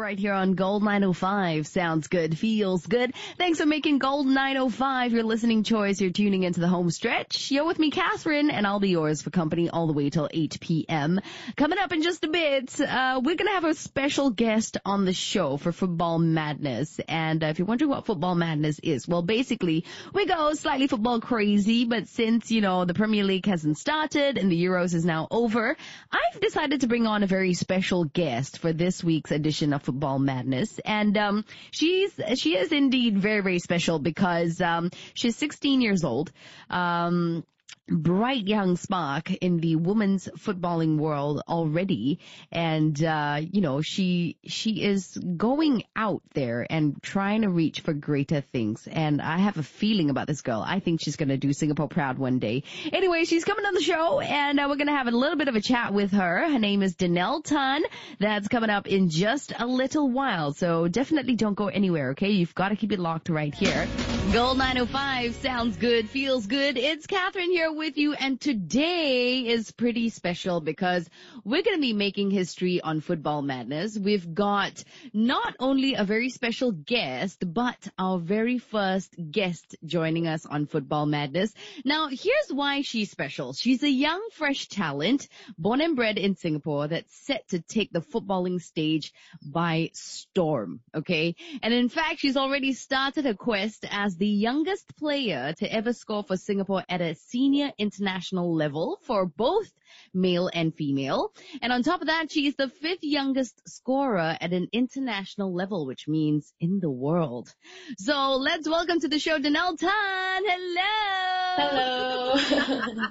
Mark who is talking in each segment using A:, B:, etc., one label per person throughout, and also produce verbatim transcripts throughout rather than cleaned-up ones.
A: right here on Gold nine oh five. Sounds good, feels good. Thanks for making Gold nine oh five your listening choice. You're tuning into the home stretch. You're with me, Catherine, and I'll be yours for company all the way till eight p.m. Coming up in just a bit, uh, we're going to have a special guest on the show for Football Madness. And uh, if you're wondering what Football Madness is, well, basically, we go slightly football crazy, but since, you know, the Premier League hasn't started and the Euros is now over, I've decided to bring on a very special guest for this week's edition of Football Madness. And um she's she is indeed very, very special because um she's sixteen years old. Um bright young spark in the women's footballing world already, and uh you know she she is going out there and trying to reach for greater things, and I have a feeling about this girl. I think she's going to do Singapore proud one day. Anyway, she's coming on the show, and uh, we're going to have a little bit of a chat with her. Her name is Danelle Tan. That's coming up in just a little while, so definitely don't go anywhere, okay? You've got to keep it locked right here. Gold nine oh five, sounds good, feels good. It's Catherine here with you, and today is pretty special because we're going to be making history on Football Madness. We've got not only a very special guest, but our very first guest joining us on Football Madness. Now, here's why she's special. She's a young, fresh talent, born and bred in Singapore, that's set to take the footballing stage by storm, okay? And in fact, she's already started her quest as the youngest player to ever score for Singapore at a senior international level for both male and female. And on top of that, she is the fifth youngest scorer at an international level, which means in the world. So let's welcome to the show Danelle Tan. Hello.
B: Hello.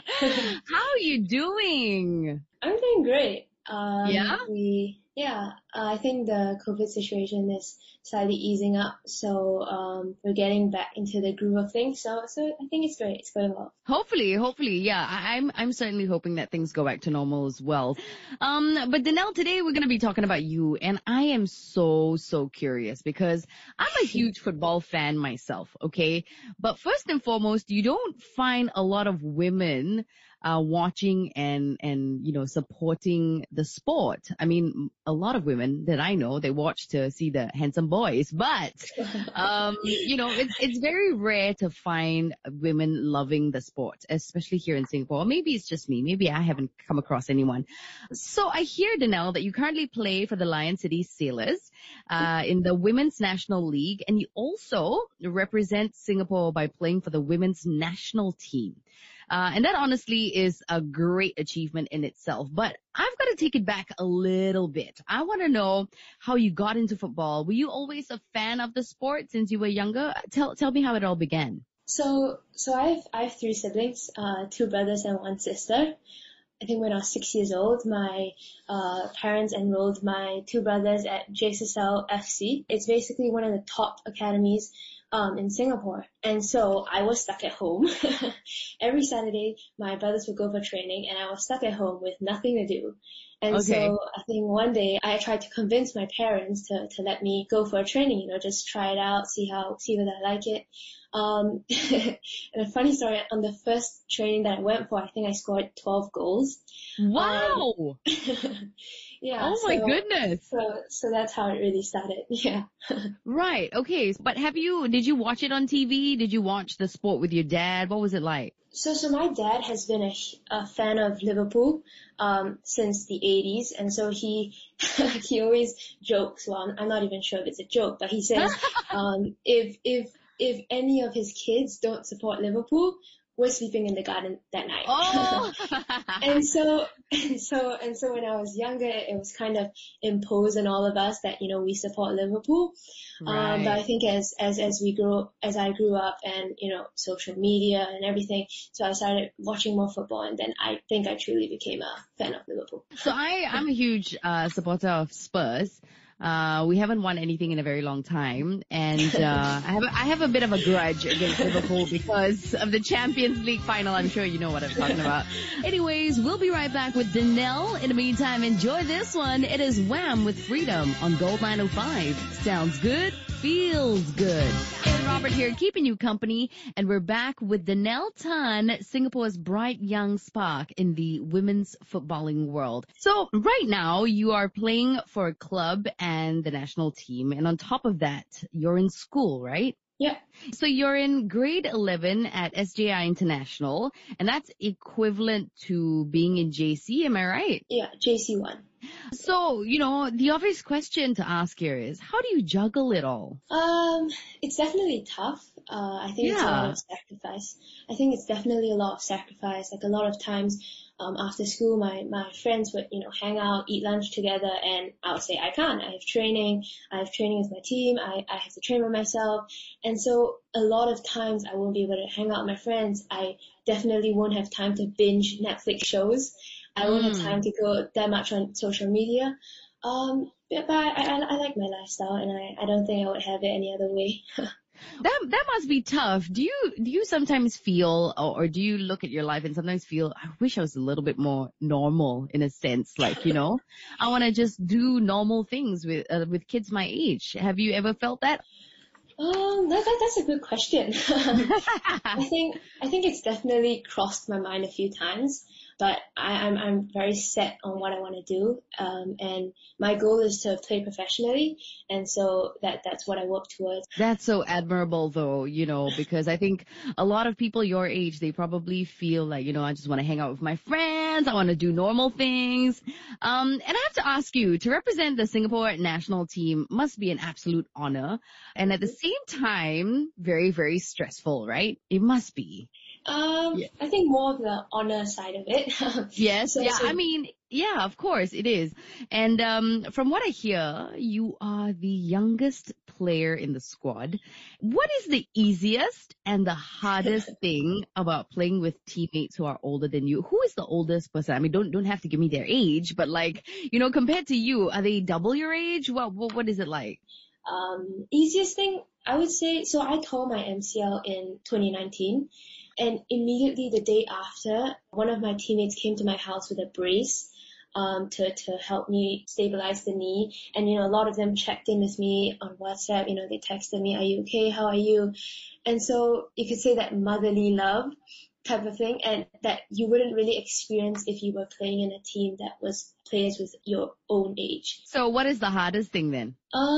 A: How are you doing?
B: I'm doing great. Um,
A: yeah?
B: We, yeah, uh, I think the COVID situation is slightly easing up, so um, we're getting back into the groove of things. So, so I think it's great. It's going well.
A: Hopefully, hopefully, yeah. I, I'm, I'm certainly hoping that things go back to normal as well. Um, but Danelle, today we're going to be talking about you, and I am so, so curious because I'm a huge football fan myself. Okay, but first and foremost, you don't find a lot of women Uh, watching and, and, you know, supporting the sport. I mean, a lot of women that I know, they watch to see the handsome boys, but, um, you know, it's, it's very rare to find women loving the sport, especially here in Singapore. Maybe it's just me. Maybe I haven't come across anyone. So I hear, Danelle, that you currently play for the Lion City Sailors, uh, in the Women's National League, and you also represent Singapore by playing for the women's national team. Uh, and that honestly is a great achievement in itself. But I've got to take it back a little bit. I want to know how you got into football. Were you always a fan of the sport since you were younger? Tell tell me how it all began.
B: So, so I have I have three siblings, uh, two brothers and one sister. I think when I was six years old, my uh, parents enrolled my two brothers at J S S L F C. It's basically one of the top academies um, in Singapore. And so I was stuck at home. Every Saturday, my brothers would go for training, and I was stuck at home with nothing to do. And
A: Okay.
B: so I think one day I tried to convince my parents to, to let me go for a training, you know, just try it out, see how, see whether I like it. Um, and a funny story, on the first training that I went for, I think I scored twelve goals.
A: Wow.
B: Um, yeah.
A: Oh my
B: so,
A: goodness.
B: So, so that's how it really started. Yeah.
A: Right. Okay. But have you, did you watch it on T V? Did you watch the sport with your dad? What was it like?
B: So, so my dad has been a, a fan of Liverpool, um, since the eighties. And so he, he always jokes, well, I'm, I'm not even sure if it's a joke, but he says, um, if, if, if any of his kids don't support Liverpool, we're sleeping in the garden that night.
A: Oh.
B: And so, and so, and so when I was younger, it was kind of imposed on all of us that, you know, we support Liverpool.
A: Right.
B: Um, but I think as, as, as we grew, as I grew up and, you know, social media and everything, so I started watching more football, and then I think I truly became a fan of Liverpool.
A: So I, I'm a huge uh, supporter of Spurs. Uh, we haven't won anything in a very long time, and uh, I have a, I have a bit of a grudge against Liverpool because of the Champions League final. I'm sure you know what I'm talking about. Anyways, we'll be right back with Danelle. In the meantime, enjoy this one. It is Wham with Freedom on Gold nine oh five. Sounds good, feels good. Robert here, keeping you company, and we're back with Danelle Tan, Singapore's bright young spark in the women's footballing world. So right now, you are playing for a club and the national team, and on top of that, you're in school, right?
B: Yeah.
A: So you're in grade eleven at S J I International, and that's equivalent to being in J C, am I right?
B: Yeah, J C one.
A: So, you know, the obvious question to ask here is, how do you juggle it all?
B: Um, it's definitely tough. Uh, I think it's a lot
A: Yeah.
B: of sacrifice. I think it's definitely a lot of sacrifice. Like a lot of times, um, after school, my, my friends would, you know, hang out, eat lunch together, and I would say, I can't. I have training. I have training with my team. I, I have to train by myself. And so a lot of times I won't be able to hang out with my friends. I definitely won't have time to binge Netflix shows. I won't have time to go that much on social media. Um, but but I, I, I like my lifestyle, and I, I don't think I would have it any other way.
A: That that must be tough. Do you do you sometimes feel, or, or do you look at your life and sometimes feel, I wish I was a little bit more normal in a sense, like, you know, I want to just do normal things with uh, with kids my age. Have you ever felt that?
B: Um, that, that that's a good question. I think I think it's definitely crossed my mind a few times, but I, I'm I'm very set on what I want to do. Um, and my goal is to play professionally, and so that that's what I work towards.
A: That's so admirable though, you know, because I think a lot of people your age, they probably feel like, you know, I just want to hang out with my friends. I want to do normal things. Um, and I have to ask you, to represent the Singapore national team must be an absolute honor. And at the same time, very, very stressful, right? It must be.
B: Um,
A: Yeah.
B: I think more of the honor side of it.
A: Yes.
B: so,
A: Yeah.
B: so
A: I mean, yeah, of course it is. And um, from what I hear, you are the youngest player in the squad. What is the easiest and the hardest thing about playing with teammates who are older than you? Who is the oldest person? I mean, don't don't have to give me their age, but like, you know, compared to you, are they double your age? What what, what is it like?
B: Um, easiest thing I would say, so I tore my M C L in twenty nineteen, and immediately the day after, one of my teammates came to my house with a brace um, to, to help me stabilize the knee. And, you know, a lot of them checked in with me on WhatsApp, you know, they texted me, are you okay? How are you? And so you could say that motherly love type of thing, and that you wouldn't really experience if you were playing in a team that was players with your own age.
A: So what is the hardest thing then?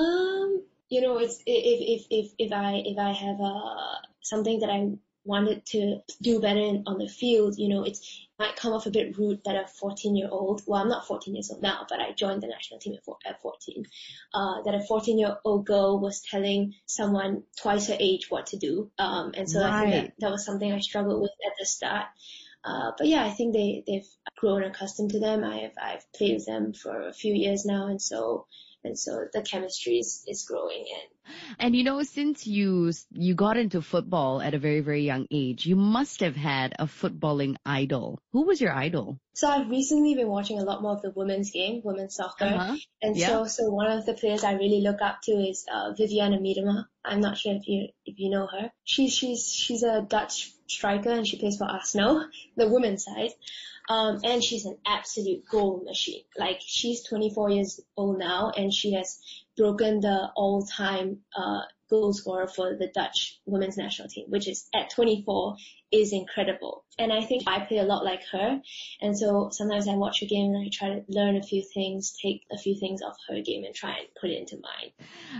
B: Um, you know, it's if if if if I if I have uh something that I wanted to do better in, on the field, you know, it's it might come off a bit rude that a fourteen year old, well, I'm not fourteen years old now, but I joined the national team at, four, at fourteen, uh, that a fourteen year old girl was telling someone twice her age what to do. Um, and so I think
A: Right.
B: that, that was something I struggled with at the start. Uh, but yeah, I think they, they've grown accustomed to them. I've, I've played with them for a few years now, and so, and so the chemistry is, is growing. And
A: And you know, since you you got into football at a very, very young age, you must have had a footballing idol. Who was your idol?
B: so I've recently been watching a lot more of the women's game, women's soccer.
A: Uh-huh.
B: And
A: Yeah.
B: so, so one of the players I really look up to is, uh, Viviana Miedema. I'm not sure if you, if you know her. She's, she's, she's a Dutch striker, and she plays for Arsenal, the women's side. Um, and she's an absolute goal machine. Like, she's twenty-four years old now, and she has broken the all-time, uh, goal scorer for the Dutch women's national team, which is at twenty-four is incredible. And I think I play a lot like her. And so sometimes I watch a game and I try to learn a few things, take a few things off her game and try and put it into mine.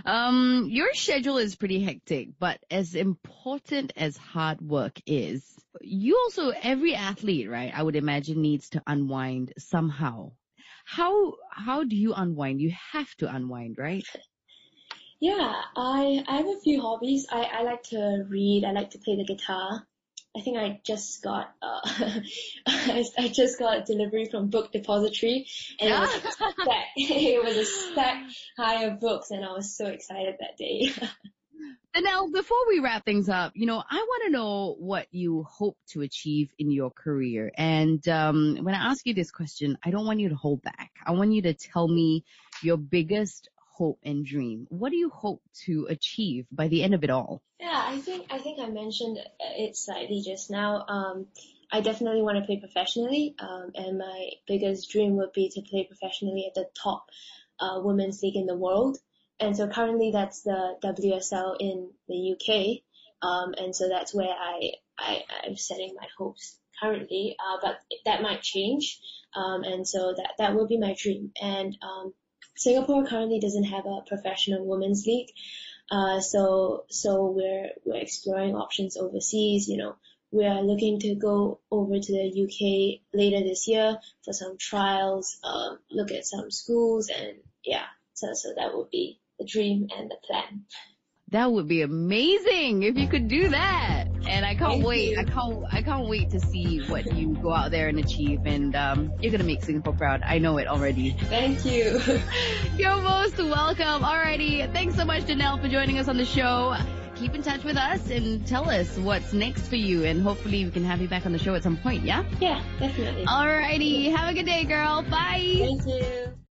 A: Um, your schedule is pretty hectic, but as important as hard work is, you also, every athlete, right, I would imagine needs to unwind somehow. How, how do you unwind? You have to unwind, right?
B: Yeah, I, I have a few hobbies. I, I like to read. I like to play the guitar. I think I just got, uh, I, I just got a delivery from Book Depository, and it was a stack, it was a stack high of books, and I was so excited that day.
A: Danelle, before we wrap things up, you know, I want to know what you hope to achieve in your career. And um, when I ask you this question, I don't want you to hold back. I want you to tell me your biggest hope and dream. What do you hope to achieve by the end of it all?
B: Yeah, I think I think I mentioned it slightly just now. Um, I definitely want to play professionally, um, and my biggest dream would be to play professionally at the top uh, women's league in the world. and so currently that's the W S L in the U K. Um, and so that's where I, I, I'm setting my hopes currently, uh, but that might change. Um, and so that, that will be my dream. And, um, Singapore currently doesn't have a professional women's league. Uh, so, so we're, we're exploring options overseas, you know. We are looking to go over to the U K later this year for some trials, um, look at some schools, and yeah, so, so that would be the dream and the plan.
A: That would be amazing if you could do that. And I can't
B: Thank
A: wait.
B: you.
A: I can't, I can't wait to see what you go out there and achieve. And, um, you're going to make Singapore proud. I know it already.
B: Thank you.
A: You're most welcome. Alrighty. Thanks so much, Janelle, for joining us on the show. Keep in touch with us and tell us what's next for you. And hopefully we can have you back on the show at some point. Yeah?
B: Yeah, definitely.
A: Alrighty. Have a good day, girl. Bye.
B: Thank you.